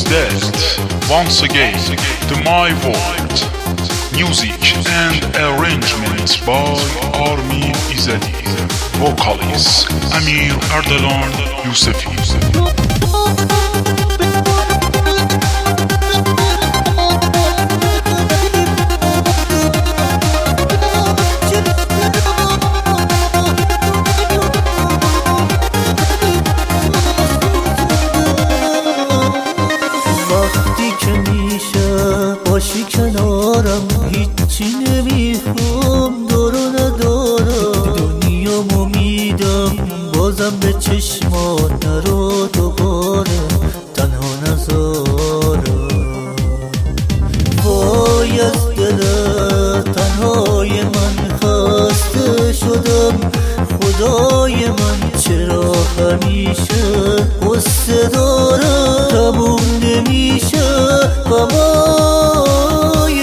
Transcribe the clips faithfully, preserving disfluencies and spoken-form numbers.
death. Once again, to my world. Music and arrangements by Armin Izadi. Vocalist Amir Ardalan Yousefi. باشی کنارم هیچی نمیخوام دارو ندارم دنیامو میدم بازم به چشمات نرو دوباره تنها نذارم وای از دل تنهای من خسته شدم خدای من چرا همیشه قصه دارم تموم نمیشه غمای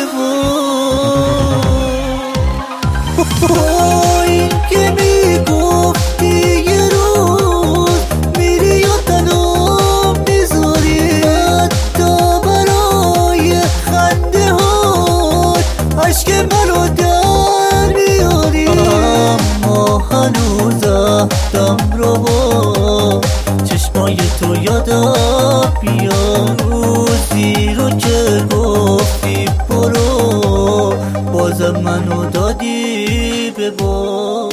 با این که میگفتی یه روز میری یا تنها میذاری حتی برای خنده ها عشق منو در میاری اما هنوز اهدم رو با چشمای تو یادم بیاد روزی رو که گفتی برو بازم منو دادی به باد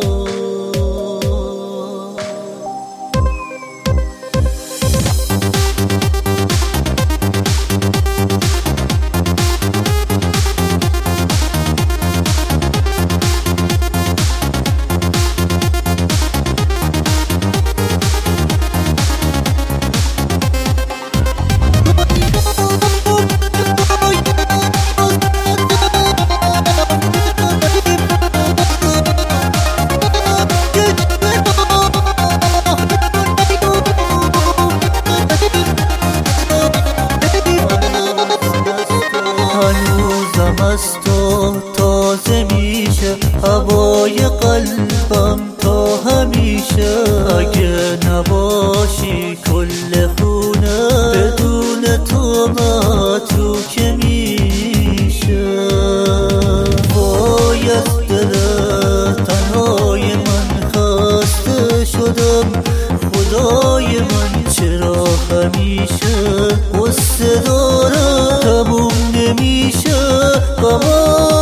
هنوزم از تو تازه میشه هوای قلبم تا همیشه اگه نباشی کل خونه بدون تو متروکه میشه وای از دل تنهای من خسته شدم خدای من چرا همیشه قصه دارم تموم نمیشه غمم